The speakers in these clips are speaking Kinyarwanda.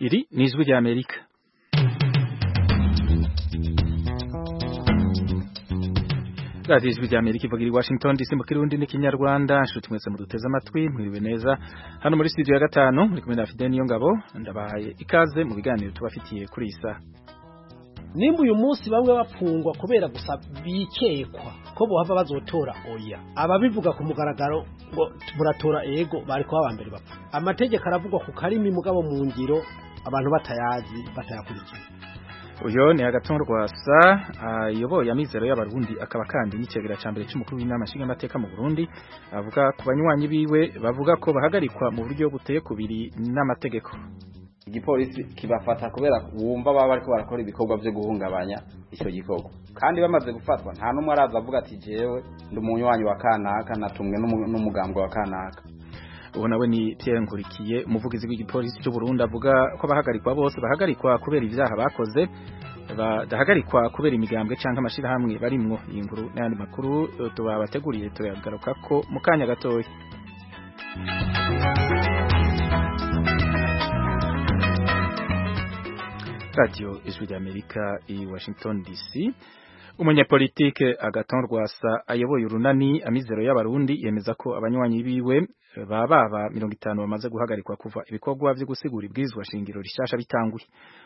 Iri ni ijwi rya Amerika. Radio ijwi rya Amerika ivugira i Washington DC mu Kirundi n'ikinyarwanda. Nshuti mwese muduteze amatwi, mwiriwe neza. Hano muri studio ya gatanu muri kumwe na Fidel Niyongabo, ndabahaye ikaze mu biganiro tubafitiye kuri isa. Nimba uyu munsi bamwe bapfungwa kubera gusa bikekwa ko bohava bazotora oya, ababivuga ku mugaragaro ngo muratora ego bari kwa bambere bapfa. Amategeko aravugwa ku karimi mugabo mu ngiro abantu batayazi batayakurikiye. Uyo ni Agathon Rwasa ayoboye amizero y'abarundi akaba kandi n'icegera ca mbere c'umukuru w'inama nshingamateka mu Burundi, avuga ku banywanyi biwe bavuga ko bahagarikwa mu buryo buteye kubiri n'amategeko. Igipolisi kibafata kubera wumva baba bariko barakora ibikorwa byo guhungabanya ico gikorwa, kandi bamaze gufatwa nta numwe araza avuga ati jewe ndi umunywanyi wa kanaka natumwe n'umugambwe wa kanaka. Ubu nawe ni Pierre Nkurikiye, umuvugizi w'igipolisi cy'u Burundi, avuga ko bahagarikwa bose bahagarikwa kubera ivyaha bakoze, badahagarikwa kubera imigambwe canke amashirahamwe barimwo. Iyi nkuru n'ayandi makuru tubabateguriye turagaruka ko mu kanya gatoya. Radio ijwi rya Amerika i Washington DC. Umunyapolitike Agathon Rwasa ayoboye urunani amizero y'abarundi yemeza ko abanywanyi biwe baba 50 bamaze guhagarikwa kuva ibikorwa byo gusigura ibwirizwa shingiro rishasha bitanguye.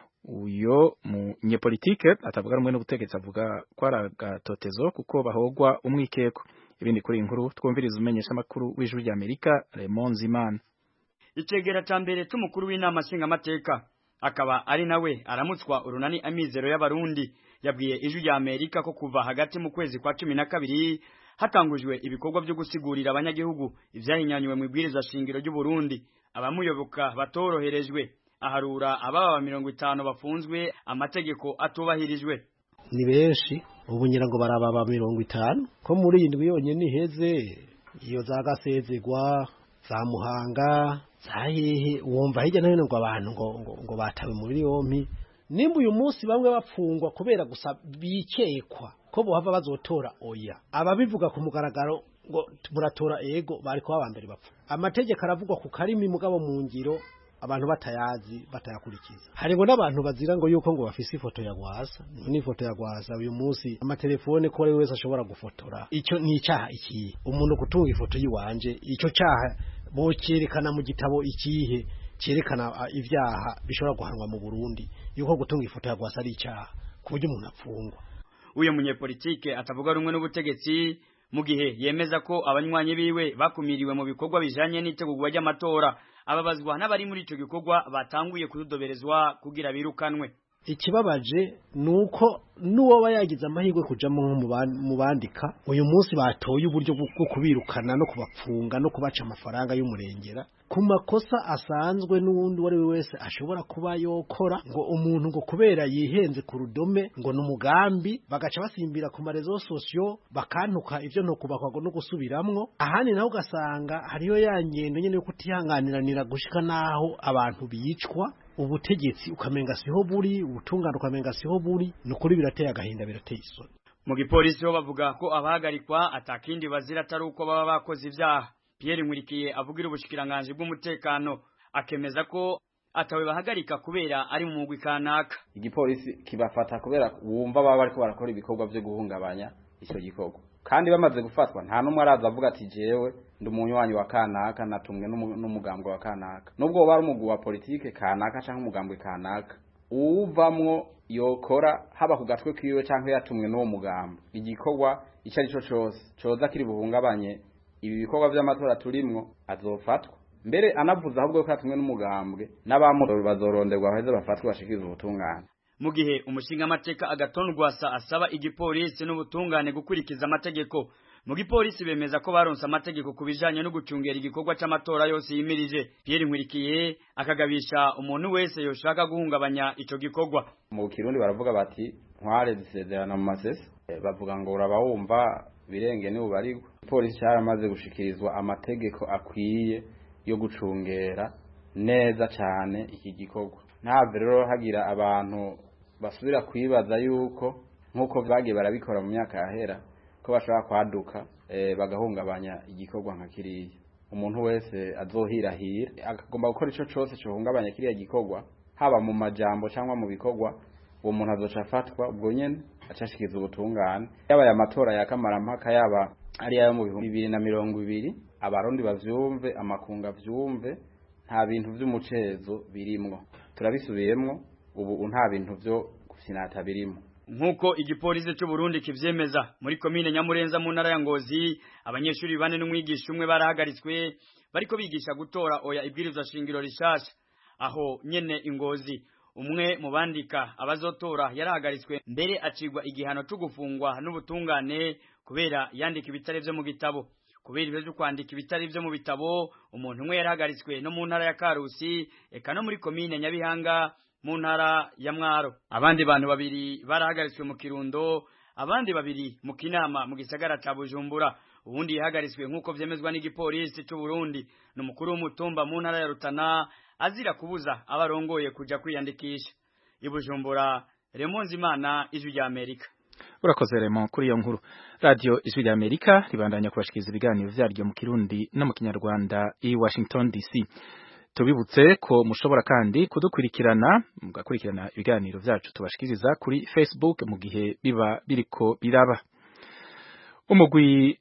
Uyo munyapolitike atavuga rumwe n'ubutegetsi, avuga ko aragatotezo kuko bahogwa umwikeko. Ibindi kuri inkuru twumviriza umenyesha makuru w'ijwi rya Amerika Raymond Zimana. Icegera ca mbere c'umukuru w'inama nshingamateka akaba ari nawe aramutswa urunani amizero y'abarundi yabwiye ijwi rya Amerika ko kuva hagati mu kwezi kwa 12 hatangujwe ibikorwa byo gusigurira abanyagihugu ivyahinyanywe mu ibwiriza shingiro ry'u Burundi. Abamuyoboka batoroherejwe, aharura ababa 50 bafunzwe amategeko atubahirijwe. Ni benshi ubu ngira ngo baraba 50 ko muri indwi yonyene iheze, iyo zagasezegwa za Muhanga zahehe wumva hirya no hino ngo abantu ngo batawe muri yompi. Nimba uyu munsi bamwe bapfungwa kubera gusa bikekwa ko bohava bazotora oya, ababivuga ku mugaragaro ngo muratora ego bari kwa bambere bapfa. Amategeko aravugwa ku karimi mugabo mu ngiro abantu batayazi batayakurikiza. Hariho n'abantu bazira ngo yuko ngo bafise ifoto ya Rwasa, ni ifoto ya Rwasa uyu munsi amatelefone ko ari wese ashobora gufotora. Ico ni icyaha iki, umuntu kutunga ifoto yiwanje, ico cyaha bocerekana mu gitabo ikihe cerekana ivyaha bishobora guhanwa mu Burundi, yuko gutunga ifoto ya Rwasa ari icyaha ku buryo umuntu apfungwa. Uyo munyepolitike atavuga rumwe n'ubutegetsi mu gihe yemeza ko abanywanyi biwe bakumiriwe mu bikorwa bijanye n'itegurwa ry'amatora. Ababazwa n'abari muri ico gikorwa batanguye kudodoberezwa kugira birukanwe. Ikibabaje nuko nuwo bayagize amahirwe kujamo mu bandika uyu munsi batoye uburyo bwo kubirukana no kubapfunga no kubaca amafaranga y'umurengera ku makosa asanzwe n'uwundi wari wese ashobora kuba yokora, ngo umuntu ngo kubera yihenze ku rudome ngo n'umugambi bagaca basimbira ku marezo sosio bakantuka ivyo no kubakwa no gusubiramwo. Ahandi naho ugasanga hariyo yangendo nyene yo kutihanganiranira gushika naho abantu bicwa, ubutegetsi ukamenga siho buri, ubutungane ukamenga siho buri. Nukuri birateye agahinda, birateye isoni. Mu gipolisi ho bavuga ko abahagarikwa atakindi bazira atari uko baba bakoze ivyaha. Pierre Nkurikiye avugira ubushikiranganje bw'umutekano akemeza ko atawe bahagarika kubera ari mu mugwi kanaka. Igipolisi kibafata kubera wumva baba bariko barakora ibikorwa byo guhungabanya ico gikorwa, kandi bamaze gufatwa nta numwe araza avuga ati jewe ndi umunywanyi wa kanaka natumwe n'umugambwe wa kanaka. Nubwo bari umugwi wa politike kanaka canke umugambwe kanaka, uvamwo yokora haba ku gatwe kiwe canke yatumwe n'uwo mugambwe, igikorwa ico ari cyo cose coza kiri buhungabanye ibi bikorwa by'amatora turimwo azofatwa. Mbere anavuza ahubwo ko yatumwe n'umugambwe n'abamuro bazoronderwa baheze bafatwe bashikiza ubutungane. Mu gihe umushinga amateka Agathon Rwasa asaba igipolisi n'ubutungane gukurikiza amategeko, mu gipolisi bemeza ko baronse amategeko kubijanye no gucungera igikorwa c'amatora yose yimirije. Pierre Nkurikiye akagabisha umuntu wese yoshaka guhungabanya ico gikorwa. Mu Kirundi baravuga bati ntware zisezerana mu masese, bavuga ngo uraba wumva birenge ni ubarigwa. Polisi cyaramaze gushikirizwa amategeko akwiye yo gucungera neza cyane iki gikorwa. Nta rero hagira abantu basubira kwibaza yuko nkuko bagiye barabikora mu myaka yahera ko bashaka kwaduka bagahungabanya igikorwa nka kiriya. Umuntu wese azohirahira akagomba gukora ico cyose cyo hungabanya kiriya gikorwa haba mu majambo cyangwa mu bikorwa uwo muntu azoca afatwa ubwo nyene acashikiza ubutungane yaba ya matora ya kamarampaka yaba ari ayo mu 2020 abarundi bavyumve amakunga vyumve nta bintu vy'umucezo birimwo turabisubiyemwo ubu nta bintu vyo gufinata birimwo nkuko igipolisi cy'u Burundi kivyemeza muri komine Nyamurenza mu ntara ya Ngozi abanyeshuri bane n'umwigisha umwe barahagaritswe bariko bigisha gutora oya ibwirizwa shingiro rishasha aho nyene Ingozi umwe mu bandika abazotora yarahagaritswe mbere acigwa igihano cyo gufungwa n'ubutungane kubera yandika ibitare vyo mu gitabo kubera ibyo byo kwandika ibitari vyo mu bitabo umuntu umwe yarahagaritswe no mu ntara ya Karusi eka no muri komine Nyabihanga mu ntara ya Mwaro abandi bantu babiri barahagaritswe mu Kirundo abandi babiri mu Kinama mu gisagara ca Bujumbura ubundi yahagaritswe nkuko vyemezwa n'igipolisi cy'u Burundi n'umukuru w'umutumba mu ntara ya Rutana azira kubuza abarongoye kuja kwiyandikisha ibujumbura Remonzi Imana Ijwi rya Amerika. Urakoze Raymond kuri iyo nkuru. Radio Ijwi rya Amerika ribandanya kubashikiriza ibiganiro vyaryo mu Kirundi no mu Kinyarwanda i Washington DC. Tubibutse ko mushobora kandi kudukurikirana mugakurikirana ibiganiro vyacu tubashikiriza kuri Facebook mu gihe biba biriko biraba. Umugwi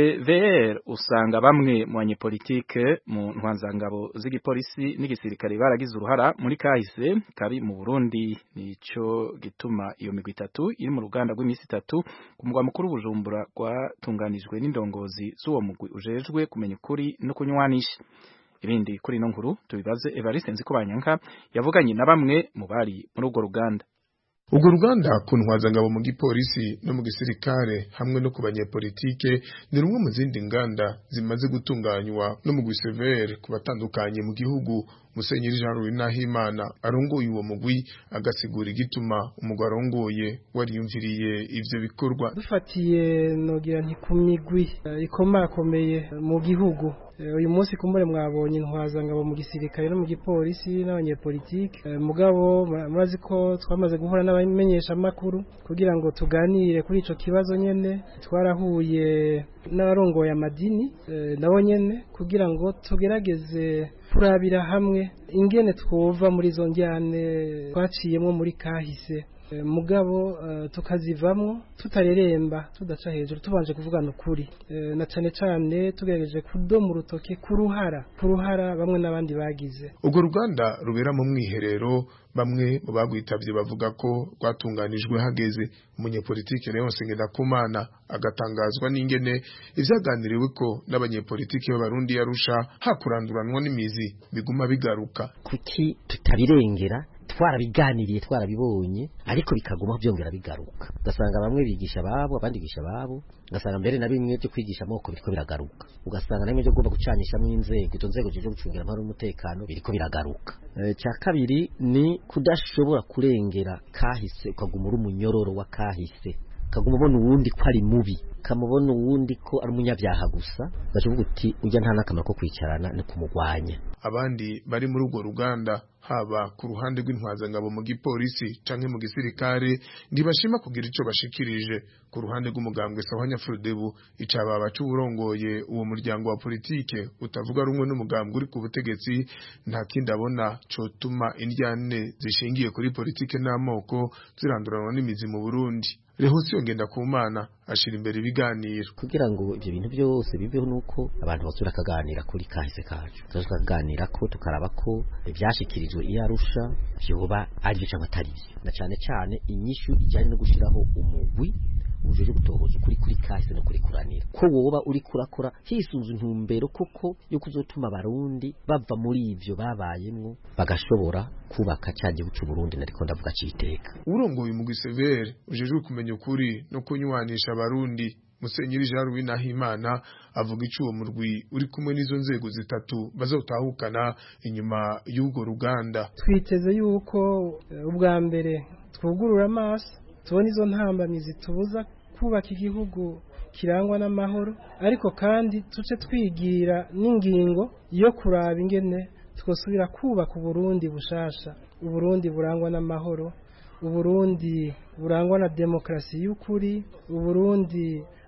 CVR usanga bamwe mu banyepolitike mu ntwanzangabo z'igipolisi n'igisirikare baragize uruhara muri kahise kabi mu Burundi nico gituma iyo migwi itatu iri mu ruganda rw'imisi 3 ku mugwa mukuru Bujumbura rwatunganijwe n'indongozi z'uwo mugwi ujejwe kumenya ukuri no kunywanisha. Ibindi kuri no nkuru tubibaze Evariste Nzikubanyanka yavuganye na bamwe mu bari muri urwo ruganda. Urwo ruganda ku ntwazangabo mu gipolisi no mu gisirikare hamwe no ku banyepolitike ni rumwe mu zindi nganda zimaze gutunganywa no mu gusevere ku batandukanye mu gihugu. Musenyeri Jean Louis Nahimana arongoye uwo mugwi agasigura igituma umugwi arongoye wariyumviriye ivyo bikorwa. Dufatiye nogira nti ku migwi ikomakomeye mu gihugu uyu munsi kumbure mwabonye intwazangabo mu gisirikare no mu gipolisi n'abanyepolitike mugabo murazi ko twamaze guhura n'abamenyesha makuru kugira ngo tuganire kuri ico kibazo nyene twarahuye n'abarongoye amadini nabo nyene kugira ngo tugerageze kurabira hamwe ingene twova muri zo njyane twaciyemo muri kahise mugabo tukazivamwo tutareremba tudaca hejuru tubanje kuvugana ukuri na cane cane tugerageje kudoma urutoke kuruhara bamwe n'abandi bagize. Urwo ruganda rubera mu mwiherero bamwe mu bagwitavye bavuga ko rwatunganijwe hageze. Umunyepolitike Leon Sengendakumana agatangazwa n'ingene ivyaganiriwe ko n'abanyepolitike b'Abarundi yarusha hakuranduranwa n'imizi biguma bigaruka. Kuki tutabirengera twarabiganiriye twarabibonye ariko bikaguma byongera bigaruka ugasanga bamwe bigisha babo abandi bigisha babo ugasanga mbere na bimwe byo kwigisha amoko biriko biragaruka ugasanga namwe byo gomba gucanisha mu inzego izo nzego zo gucungira amahoro n'umutekano biriko biragaruka. Cya kabiri ni kudashobora kurengera kahise ukaguma uri umunyororo wa kahise kaguma ubona uwundi ko ari mubi kamubona uwundi ko ari umunyabyaha gusa gashoboka uti ujya nta nakamaro ko kwicarana no kumugwanya. Abandi bari muri urwo ruganda haba ku ruhande rw'intwazangabo mu gipolisi canke mu gisirikare ntibashima kugira ico bashikirije. Ku ruhande rw'umugambwe Sahwanya Frodebu icababa c'uburongoye uwo muryango wa politike utavuga rumwe n'umugambwe uri ku butegetsi nta kindi abona cotuma indyane zishingiye kuri politike n'amoko ziranduranwa n'imizi mu Burundi. Rehosio Ngendakumana ashira imbere ibiganiro kugira ngo ivyo bintu byose bibeho nuko abantu basura kaganira kuri kahise kacu tukaganira ko tukaraba ko ivyashikirijwe iyarusha vyoba ari byo cyangwa na cyane inyishu ijyanye no gushiraho umugwi ujeje gutohoza kuri kahise no kuri kuranira ko woba uri kurakora hisunze intumbero koko yo kuzotuma Abarundi bava muri ivyo babayemwo bagashobora kubaka cyaje bucu Burundi nariko ndavuga citeka. Urongoye mu gisevere ujeje kumenya ukuri no kunywanisha Abarundi Musenyeri Jean Louis Nahimana avuga icuwo murwi uri kumwe n'izo nzego zitatu bazotahukana inyuma y'ugo ruganda. Twiteze yuko ubwa mbere twugurura amaso tubona izo ntambamizi tubuza kubaka igihugu kirangwa n'amahoro ariko kandi tuce twigira n'ingingo yo kuraba ingene twosubira kubaka Uburundi bushasha, Uburundi burangwa n'amahoro, Uburundi burangwa na demokrasi y'ukuri, Uburundi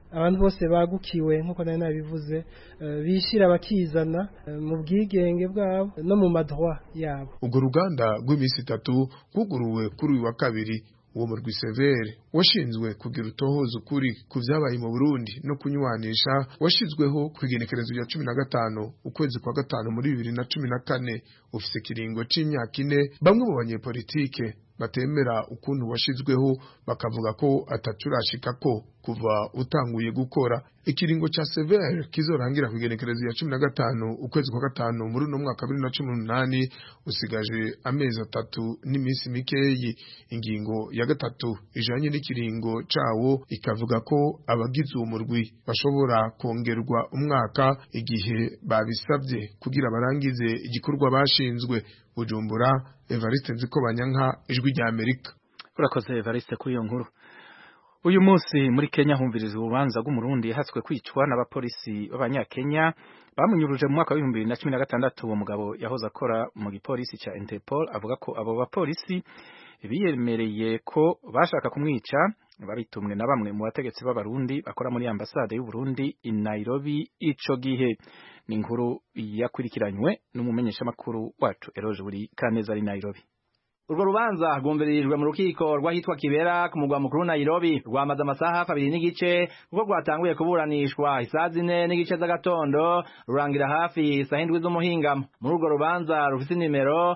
abantu bose bagukiwe nkuko nari nabivuze bishira bakizana mu bwigenge bwabo no mu madroit yabo. Ubwo ruganda rw'iminsi 3 kuguruwe kuri uyu wa kabiri. Uwo murwi severe washinzwe kugira utohoza ukuri ku vyabaye mu Burundi no kunywanisha washizweho kwigenekerezo rya 15 ukwezi kwa gatanu muri 2014 ufise kiringo c'imyaka 4. Bamwe mu banyepolitike batemera ukuntu washizweho bakavuga ko atacurashika ko kuva utanguye gukora. Ikiringo cha severe kizorangira kwigenekerezo ya 15 ukwezi kwa gatanu muri no mwaka 2018 usigaje amezi 3 n'iminsi mikeyi. Ingingo ya gatatu ijanye n'ikiringo cawo ikavuga ko abagize umurwi bashobora kongerwa umwaka igihe babisabye kugira barangize igikorwa bashinzwe. Bujumbura, Evariste Nzikobanyanka, Ijwi rya Amerika. Urakoze Evariste kuri iyo nkuru. Uyu munsi muri Kenya humviriza urubanza rw'umurundi yahatswe kwicwa n'abapolisi b'abanyakenya bamunyuruje mu mwaka wa 2016. Uwo mugabo yahoze akora mu gipolisi ca Interpol avuga ko abo bapolisi biyemereye ko bashaka kumwica babitumwe na bamwe mu bategetsi b'abarundi bakora muri ambasade y'u Burundi i Nairobi. Ico gihe ni inkuru yakurikiranywe n'umumenyesha makuru wacu Eroje buri Kaneza ari Nairobi. Urwo rubanza rwumviririjwe mu rukiko rwahitwa Kibera ku mugwa mukuru Nairobi rwamaze amasaha 2 n'igice kuko rwatanguye kuburanishwa isaha 4 n'igice z'agatondo rurangira hafi isaha 7 z'umuhingamo. Muri urwo rubanza rufise nimero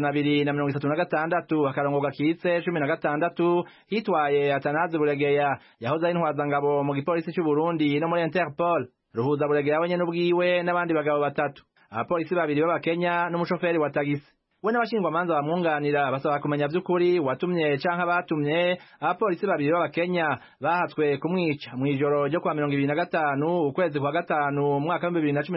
236 akarongo gakitse 16 hitwaye Atanaze Buregeya yahoze ari intwazangabo mu gipolisi cy'u Burundi no muri Interpol. Ruhuza Buregeya wenye n'ubwiwe n'abandi bagabo 3, abapolisi 2 b'Abakenya n'umushoferi wa tagisi. We n'abashingwa manza bamwunganira basaba kumenya by'ukuri watumye canka batumye abapolisi 2 b'Abakenya bahatswe kumwica mu ijoro ryo kwa 2025 ukwezi kwa gatanu mwaka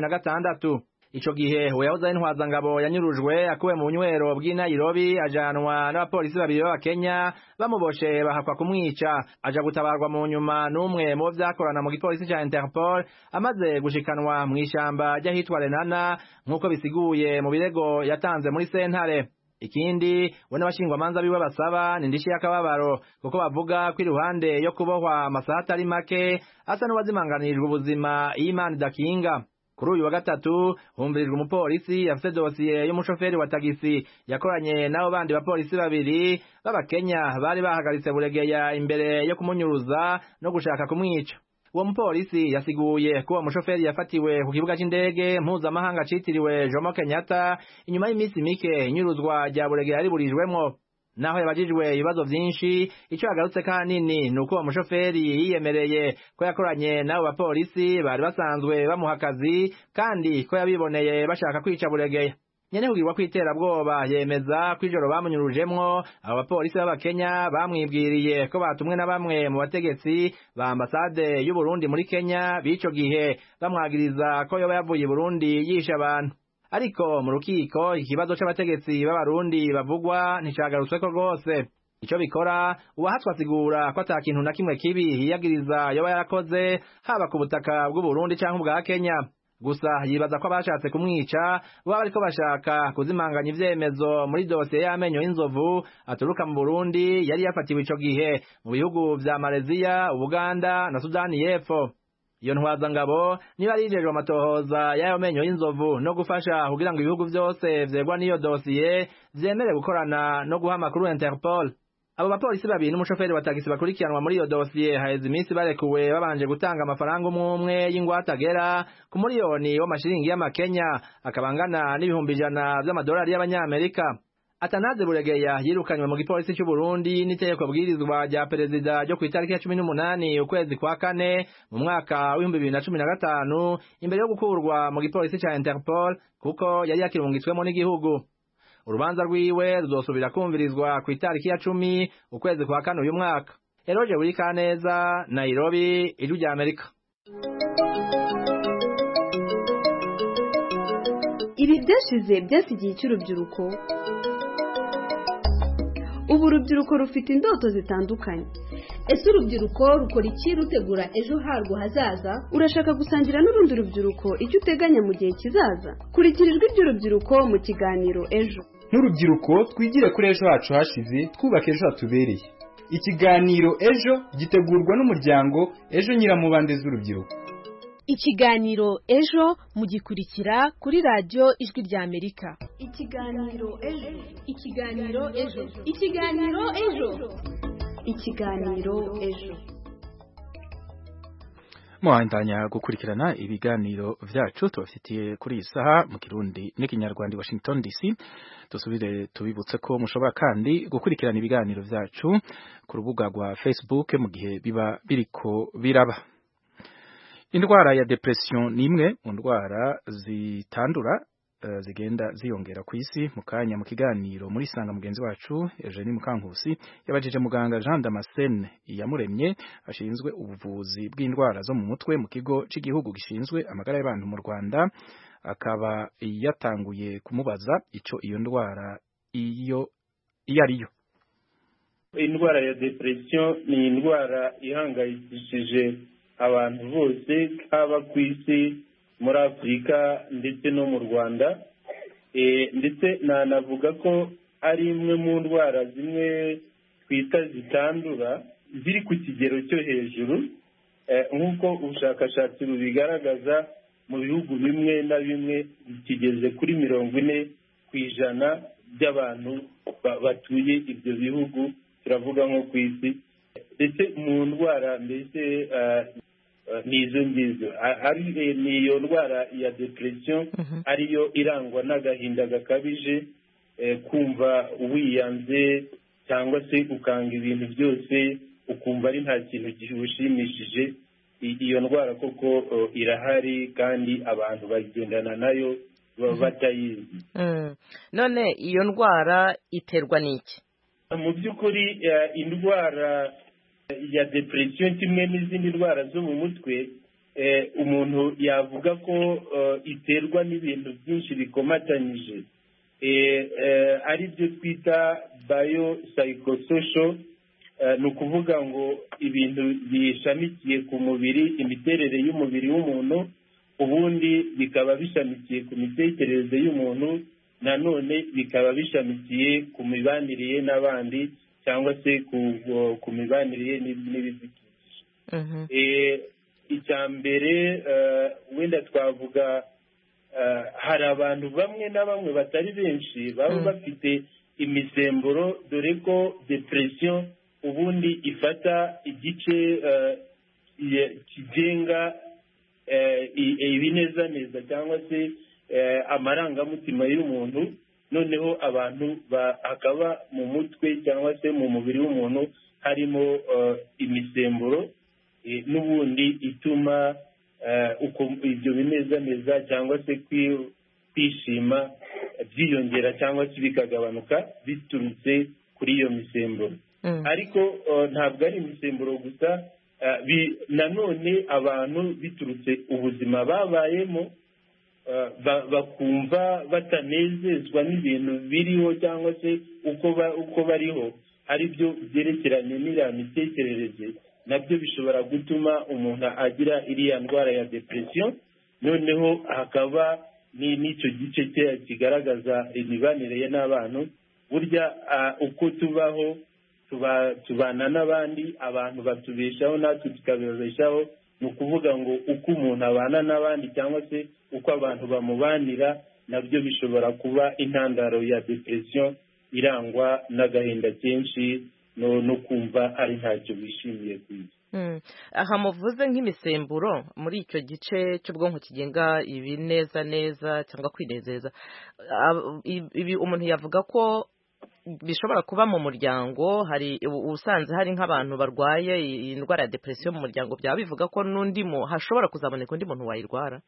2016. Ico gihe we yahoze intwazangabo yanyurujwe akuwe mu bunywero bw'i Nairobi ajanwa n'abapolisi 2 b'Abakenya bamuboshe bahakwa kumwica aja gutabarwa mu nyuma n'umwe mu vyakorana mu gipolisi ca Interpol amaze gushikanwa mu ishamba ry'ahitwa Renana nk'uko bisiguye mu birego yatanze muri sentare. Ikindi we n'abashingwa manza biwe basaba ni ndishi y'akababaro kuko bavuga ko iruhande yo kubohwa amasaha atari make asa n'uwazimanganirijwe ubuzima y'Imana idakinga. Kuri uyu wa gatatu humvirijwe umupolisi yafise dosiye y'umushoferi wa tagisi yakoranye nabo bandi bapolisi 2 b'Abakenya bari bahagaritse Buregeya imbere yo kumunyuruza no gushaka kumwica. Uwo mupolisi yasiguye ko uwo mushoferi yafatiwe ku kibuga c'indege mpuzamahanga citiriwe Jomo Kenyatta inyuma y'iminsi mike inyuruzwa rya Buregeya riburijwemwo. Naho yabajijwe ibibazo vyinshi ico yagarutse kanini nuko uwo mushoferi yiyemereye ko yakoranye nabo bapolisi bari basanzwe bamuha akazi kandi ko yabiboneye bashaka kwica Buregeya. Nyene kugirwa kwitera bwoba yemeza ko ijoro bamunyurujemwo abo bapolisi b'Abakenya bamwibwiriye ko batumwe na bamwe mu bategetsi ba ambasade y'u Burundi muri Kenya bico gihe bamwagiriza ko yoba yavuye i Burundi yisha abantu. Ariko mu rukiko ikibazo c'abategetsi b'Abarundi bavugwa nticagarutsweko rwose. Ico bikora uwahatswe asigura ko ata kintu na kimwe kibi yiyagiriza yoba yarakoze haba ku butaka bw'u Burundi canke ubwa Kenya. Gusa yibaza ko abashatse kumwica baba bariko bashaka kuzimanganya ivyemezo muri dosiye y'amenyo y'inzovu aturuka mu Burundi yari yafatiwe ico gihe mu bihugu vya Malaysia, Uganda na Sudani y'Epfo. Iyo ntwazangabo niba yijejwe amatohoza y'ayo menyo y'inzovu no gufasha kugira ngo ibihugu vyose vyegwa n'iyo dosiye vyemere gukorana no guha amakuru Interpol. Abo bapolisi 2 n'umushoferi wa tagisi bakurikiranwa muri iyo dosiye haheze iminsi barekuwe babanje gutanga amafaranga umwe y'ingwate agera ku miliyoni w'amashiringi y'Amakenya akabangana n'ibihumbi 100 vy'amadolari y'Abanyamerika. Atanaze Buregeya yirukanywe mu gipolisi cy'u Burundi n'itegeko bwirizwa rya perezida ryo ku itariki ya 18 ukwezi kwa 4 mu mwaka wa 2015 imbere yo gukurwa mu gipolisi ca Interpol kuko yari yakirungitswemo n'igihugu. Urubanza rwiwe ruzosubira kumvirizwa ku itariki ya 10 ukwezi kwa 4 uyu mwaka. Eroje buri Kaneza, Nairobi, Ijwi rya Amerika. Ibi byashize byasigiye cy'urubyiruko. Ubu urubyiruko rufite indoto zitandukanye. Ese urubyiruko rukora iki rutegura ejo harwo hazaza? Urashaka gusangira n'urundi rubyiruko icyo uteganya mu gihe kizaza? Kurikira ijwi ry'urubyiruko mu kiganiro Ejo. N'urubyiruko twigire kuri ejo hacu hashize twubaka ejo hatubereye. Ikiganiro ejo gitegurwa n'umuryango Ejo Nyiramubande z'urubyiruko. Ikiganiro ejo mugikurikira kuri radio Ijwi rya Amerika. Ikiganiro ejo. Ikiganiro ejo. Ikiganiro ejo. Ikiganiro ejo. Muhandanya gukurikirana ibiganiro vyacu tubafitiye kuri iyi saha mu Kirundi n'ikinyarwanda Washington DC. Dusubire tubibutse ko mushobora kandi gukurikirana ibiganiro vyacu ku rubuga rwa Facebook mu gihe biba biriko biraba. Indwara ya depression ni imwe mu ndwara zitandura zigenda ziyongera ku isi. Mu kanya mu kiganiro muri sanga mugenzi wacu Eugenie Mukankusi yabajije muganga Jean Damascene Iyamuremye ashinzwe ubuvuzi bw'indwara zo mu mutwe mu kigo cy'igihugu gishinzwe amagara y'abantu mu Rwanda, akaba yatanguye kumubaza ico iyo ndwara iyo ariyo. Indwara ya depression ni indwara ihangayikishije abantu bose haba ku isi, muri Afurika ndetse no mu Rwanda, ndetse nanavuga ko ari imwe mu ndwara zimwe twita zitandura ziri ku kigero cyo hejuru, nk'uko ubushakashatsi bubigaragaza mu bihugu bimwe na bimwe kigeze kuri 40% by'abantu batuye ibyo bihugu, turavuga nko ku isi. Ndetse mu ndwara mbese nizo ngizo ni iyo ndwara ya depression ariyo irangwa n'agahinda gakabije, kumva wiyanze cyangwa se ukanga ibintu byose ukumva ari nta kintu gishimishije. Iyo ndwara koko irahari kandi abantu bagendana nayo batayizi. None iyo ndwara iterwa n'iki? Mu by'ukuri indwara ya depression kimwe n'izindi ndwara zo mu mutwe, umuntu yavuga ko iterwa n'ibintu byinshi bikomatanyije, ari byo twita biopsychosocial. Ni ukuvuga ngo ibintu bishamikiye ku mubiri, imiterere y'umubiri w'umuntu, ubundi bikaba bishamikiye ku mitekerereze y'umuntu, nanone bikaba bishamikiye ku mibanire n'abandi cyangwa se ku mibanire n'ibidukikije. Icya mbere wenda twavuga, hari abantu bamwe na bamwe batari benshi baba bafite imisemburo, dore ko depression ubundi ifata igice kigenga ibinezaneza cyangwa se amarangamutima y'umuntu. Noneho abantu hakaba mu mutwe cyangwa se mu mubiri w'umuntu harimo imisemburo n'ubundi ituma ibyo binezaneza cyangwa se kwishima byiyongera cyangwa se bikagabanuka biturutse kuri iyo misemburo. Ariko ntabwo ari imisemburo gusa, nanone abantu biturutse ubuzima babayemo bakumva batanezezwa n'ibintu biriho cyangwa se uko bariho, ari byo byerekeranye n'iriya mitekerereze, nabyo bishobora gutuma umuntu agira iriya ndwara ya depression. Noneho hakaba n'icyo gice kigaragaza imibanire n'abantu. Burya uko tubaho tubana n'abandi, abantu batubeshaho natwe tukababeshaho. Ni ukuvuga ngo uko umuntu abana n'abandi cyangwa se uko abantu bamubanira, nabyo bishobora kuba intandaro ya depression irangwa n'agahinda kenshi no kumva ari ntacyo wishimiye ku isi. Aha muvuze nk'imisemburo muri icyo gice cy'ubwonko kigenga ibinezaneza cyangwa kwinezeza, ibi umuntu yavuga ko bishobora kuba mu muryango. Hari usanze hari nk'abantu barwaye iyi ndwara ya depression mu muryango, byaba bivuga ko n'undi hashobora kuzaboneka undi muntu wayirwara?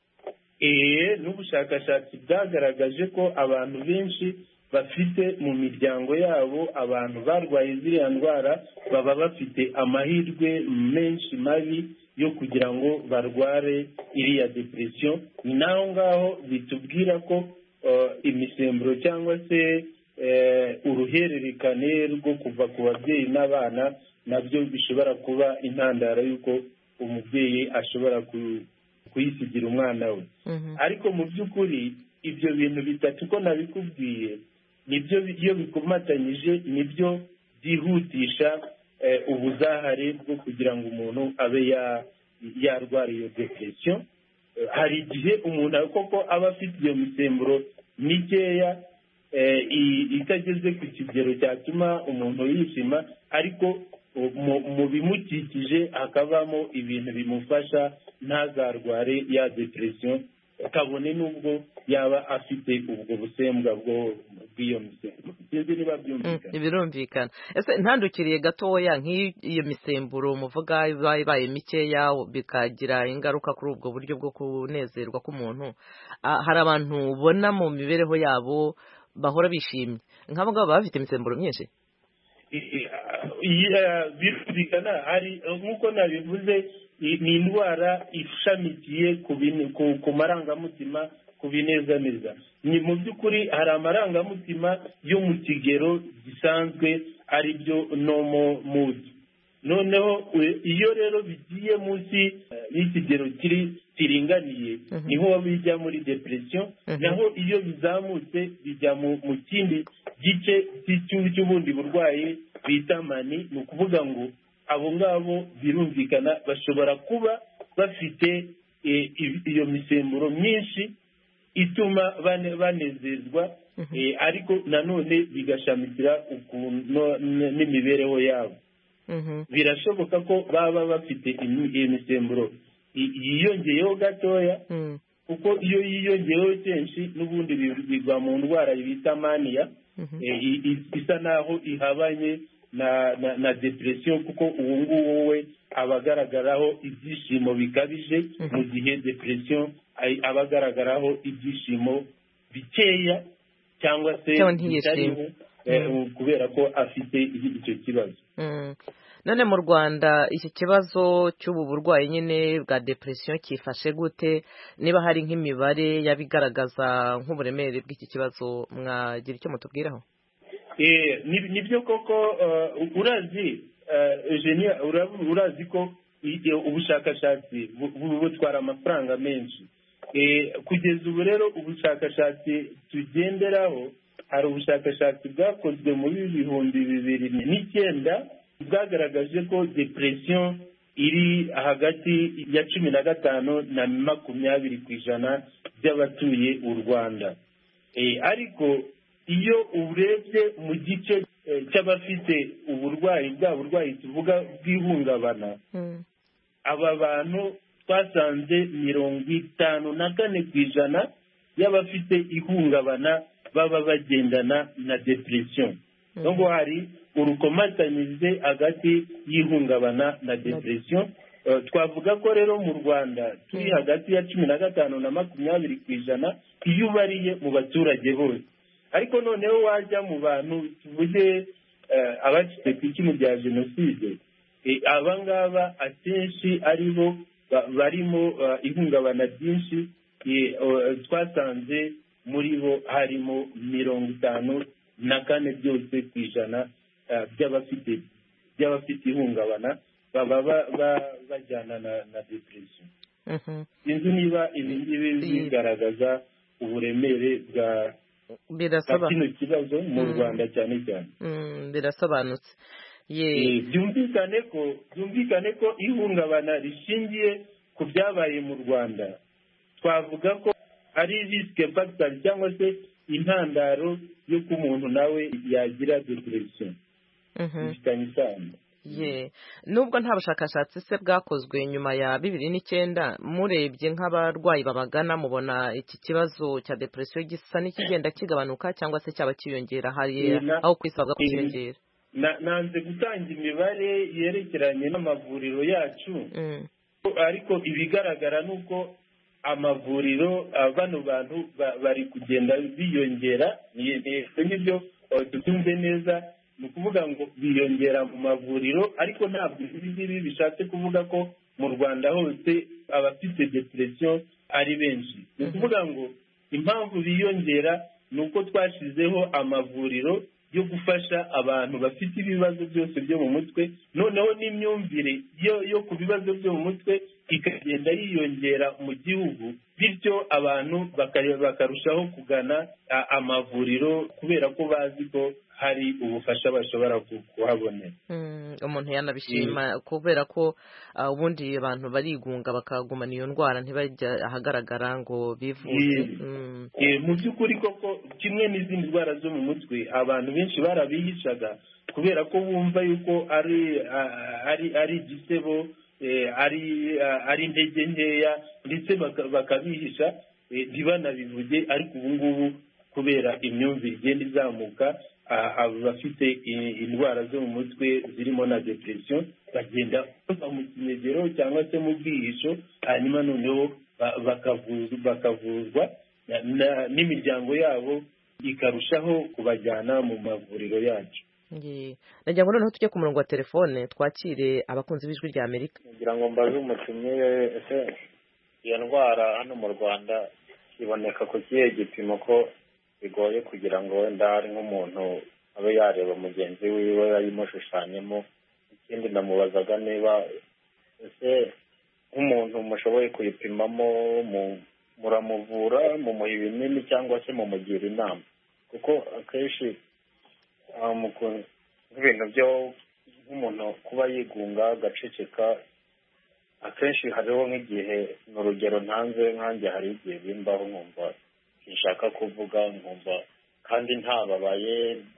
N'ubushakashatsi bwagaragaje ko abantu benshi bafite mu miryango yabo abantu barwaye ziriya ndwara baba bafite amahirwe menshi mabi yo kugira ngo barware iriya depression. Ni naho ngaho bitubwira ko imisemburo cyangwa se uruhererekane rwo kuva ku babyeyi n'abana nabyo bishobora kuba intandaro y'uko umubyeyi ashobora kuyisigira umwana we. Ariko mu by'ukuri ibyo bintu bitatu ko nabikubwiye, nibyo iyo bikomatanyije nibyo byihutisha ubuzahare bwo kugira ngo umuntu abe yarwara iyo depression. Hari igihe umuntu koko aba afite iyo misemburo mikeya itageze ku kigero cyatuma umuntu yishima, ariko mu bimukikije hakabamo ibintu bimufasha ntazarware ya depression, kabone n'ubwo yaba afite ubwo busembwa bw'iyo misemburo. Sinzi niba byumvikana. Birumvikana. Ese ntandukiriye gatoya nk'iyo misemburo muvuga ibaye mikeya bikagira ingaruka kuri ubwo buryo bwo kunezerwa k'umuntu, hari abantu ubona mu mibereho yabo bahora bishimye nk'abo ngabo baba bafite imisemburo myinshi? Birumvikana, hari nk'uko nabivuze, ni indwara ishamikiye ku marangamutima, ku binezaneza. Ni mu by'ukuri hari amarangamutima yo mu kigero gisanzwe ari byo normal mood. Noneho iyo rero bigiye munsi y'ikigero kiringaniye niho bijya muri depression, naho iyo bizamutse bijya mu kindi gice cy'ubundi burwayi bita mani. Ni ukuvuga ngo abo ngabo birumvikana bashobora kuba bafite iyo misemburo myinshi ituma banezezwa, ariko nanone bigashamikira n'imibereho yabo. Birashoboka ko baba bafite iyo misemburo yiyongeyeho gatoya, kuko iyo yiyongeyeho kenshi n'ubundi bigwa mu ndwara bita mania, isa naho ihabanye na depression, kuko uwo nguwo we aba agaragaraho ibyishimo bikabije, mu gihe depression aba agaragaraho ibyishimo bikeya cyangwa se bitariho, kubera ko afite icyo kibazo. None mu Rwanda iki kibazo cy'ubu burwayi nyine bwa depression kifashe gute? Niba hari nk'imibare yabigaragaza nk'uburemere bw'iki kibazo, mwagira icyo mutubwiraho? Nibyo koko, urazi Eugenie, urazi ko ubushakashatsi butwara amafaranga menshi. Kugeza ubu rero ubushakashatsi tugenderaho, hari ubushakashatsi bwakozwe muri 2009 bwagaragaje ko depression iri hagati ya 15 na 20% by'abatuye u Rwanda. Ariko iyo urebye mu gice cy'abafite bwa burwayi tuvuga bw'ihungabana, aba bantu twasanze 54% y'abafite ihungabana baba bagendana na depression. Ngo hari urukomatanyirize hagati y'ihungabana na depression. Twavuga ko rero mu Rwanda turi hagati ya 15 na 20% iyo ubariye mu baturage bose. Ariko noneho wajya mu bantu tuvuge abacitse ku icumu rya jenoside, aba ngaba akenshi aribo barimo ihungabana ryinshi. Twasanze muri bo harimo 54% byose ku ijana by'abafite ihungabana baba bajyana na depression. Sinzi niba ibi ngibi bigaragaza uburemere bwa kino kibazo mu Rwanda cyane cyane. Birasobanutse. Byumvikane ko ihungabana rishingiye ku byabaye mu Rwanda, twavuga ko ari risk factor cyangwa se intandaro y'uko umuntu nawe yagira depression. Nubwo nta bushakashatsi se bwakozwe nyuma ya 2009, murebye nk'abarwayi babagana mubona iki kibazo cya depression gisa n'ikigenda kigabanuka cyangwa se cyaba kiyongera, hari aho kwisabwa kuyongera? Nanze gutanga imibare yerekeranye n'amavuriro yacu, ariko ibigaragara nuko amavuriro bano bantu bari kugenda biyongera. Nibyo tutumve neza, ni ukuvuga ngo biyongera mu mavuriro, ariko ntabwo ibi bishatse kuvuga ko mu Rwanda hose abafite depression ari benshi. Ni ukuvuga ngo impamvu biyongera ni uko twashyizeho amavuriro yo gufasha abantu bafite ibibazo byose byo mu mutwe, noneho n'imyumvire yo ku bibazo byo mu mutwe ikagenda yiyongera mu gihugu, bityo abantu bakarushaho kugana amavuriro kubera ko bazi ko hari ubufasha bashobora kuhabonera. Umuntu yanabishima kubera ko ubundi abantu barigunga bakagumana iyo ndwara ntibajya ahagaragara ngo bivuze. Mu by'ukuri koko kimwe n'izindi ndwara zo mu mutwe abantu benshi barabihishaga kubera ko bumva yuko ari igisebo, ari intege nkeya, ndetse bakabihisha ntibanabivuge. Ariko ubu ngubu kubera imyumvire igenda izamuka, abafite indwara zo mu mutwe zirimo na depression bagenda bava mu kinegero cyangwa se mu bwihisho, hanyuma noneho bakavuzwa n'imiryango yabo ikarushaho kubajyana mu mavuriro yacu. Nagira ngo noneho tujye ku murongo wa telefone twakire abakunzi b'Ijwi rya Amerika. Nagira ngo mbaze umukinnyi ese iyo ndwara hano mu Rwanda iboneka ku kihe gipimo ko bigoye kugira ngo wenda hari nk'umuntu abe yareba mugenzi wiwe yayimushushanyemo? Ikindi namubazaga niba ese nk'umuntu mushoboye kuyipimamo muramuvura, mumuha ibinini cyangwa se mumugira inama? Kuko akenshi nk'ibintu byo nk'umuntu kuba yigunga agaceceka, akenshi hariho nk'igihe, ni urugero ntanze nkanjye, hari igihe bimbaho nkumva sinshaka kuvuga, nkumva kandi ntababaye,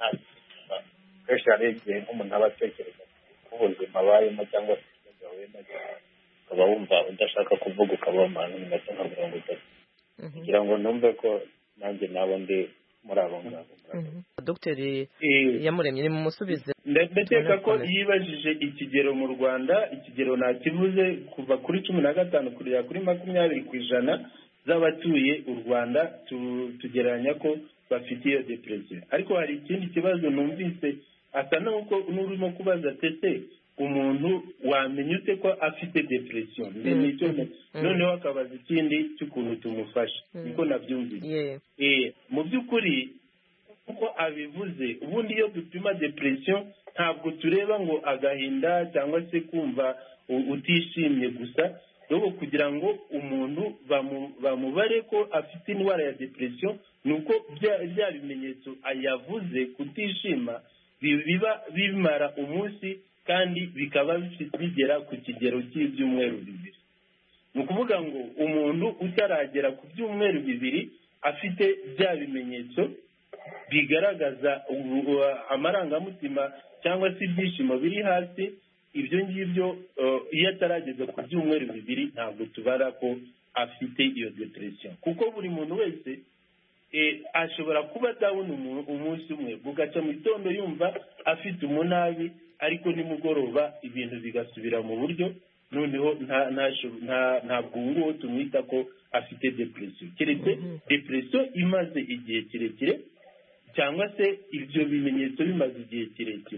akenshi hari igihe nk'umuntu aba atekereza ku buzima abayemo cyangwa se ikibazo ahuye nacyo, ukaba wumva udashaka kuvuga, ukaba wamara iminota nka 30 kugira ngo numve ko nanjye nabo ndi muri abo ngabo. Dogiteri Iyamuremye ni mumusubize. Ndakeka ko yibajije ikigero mu Rwanda, ikigero nakivuze kuva kuri 15 kugera kuri 20% z'abatuye u Rwanda tugereranya ko bafite iyo depression. Ariko hari ikindi kibazo numvise asa nuko n'urimo kubaza tese umuntu wamenya ute ko afite depression, noneho akabaza ikindi cy'ukuntu tumufasha. Niko nabyumvise. Mu by'ukuri kuko abivuze, ubundi iyo dupima depression ntabwo tureba ngo agahinda cyangwa se kumva utishimye gusa, rero kugira ngo umuntu bamubare ko afite indwara ya depression nuko bya bimenyetso ayavuze, kutishima, biba bimara umunsi kandi bikaba bigera ku kigero cy'ibyumweru 2. Ni ukuvuga ngo umuntu utaragera ku byumweru 2 afite bya bimenyetso bigaragaza amarangamutima cyangwa se ibyishimo biri hasi, ibyo ngibyo iyo atarageza ku byumweru 2 ntabwo tubara ko afite iyo depression. Kuko buri muntu wese ashobora kuba down umunsi umwe, bugaca mu gitondo yumva afite umunabi, ariko nimugoroba ibintu bigasubira mu buryo, noneho ntabwo nguwo tumwita ko afite depression. Keretse depression imaze igihe kirekire cyangwa se ibyo bimenyetso bimaze igihe kirekire.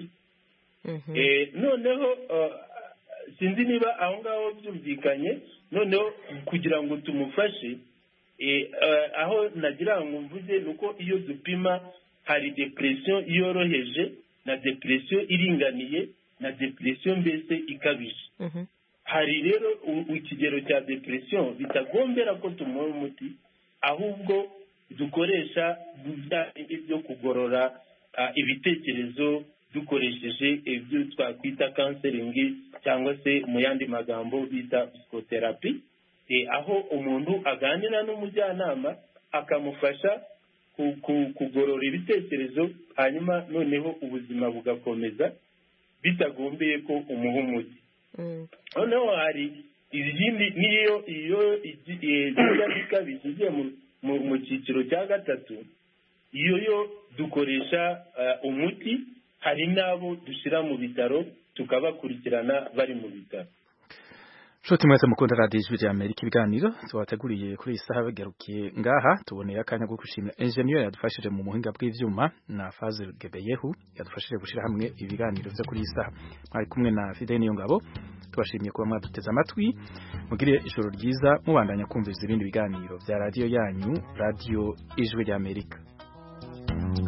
Noneho sinzi niba aho ngaho byumvikanye. Noneho kugira ngo tumufashe, aho nagira ngo mvuze nuko iyo dupima hari depression yoroheje na depression iringaniye na depression mbese ikabije. Hari rero ikigero cya depression bitagombera ko tumuha umuti, ahubwo dukoresha byo kugorora ibitekerezo dukoresheje ibyo twakwita counseling cyangwa se mu yandi magambo bita psychotherapy, aho umuntu aganira n'umujyanama akamufasha kugorora ibitekerezo, hanyuma noneho ubuzima bugakomeza bitagombeye ko umuha umuti. Noneho hari izindi, niyo iyo ikabije igiye mu cyiciro cya 3, iyo dukoresha umuti. Hari n'abo dushyira mu bitaro tukabakurikirana bari mu bitaro. Nshuti mwese mukunda Radio Ijwi rya Amerika, ibiganiro tubateguriye kuri iyi saha bigarukiye ngaha. Tuboneye akanya ko gushimira engineer yadufashije mu muhinga bw'ivyuma na Fazil Gebeyehu yadufashije gushira hamwe ibiganiro byo kuri iyi saha. Mwari kumwe na Fidel Niyongabo, tubashimiye kuba mwaduteze amatwi. Mugire ijoro ryiza, mubandanya kumviriza ibindi biganiro bya radio yanyu, Radio Ijwi rya Amerika.